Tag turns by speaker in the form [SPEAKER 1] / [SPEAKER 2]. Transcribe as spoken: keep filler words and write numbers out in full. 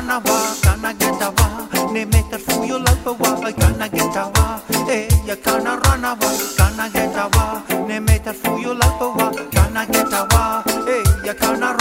[SPEAKER 1] ranawa, kana getawa, ne meter fuyo lapawa, kana getawa, eh, ya kana ranawa, kana getawa, ne meter fuyo lapawa, kana getawa, eh, ya kana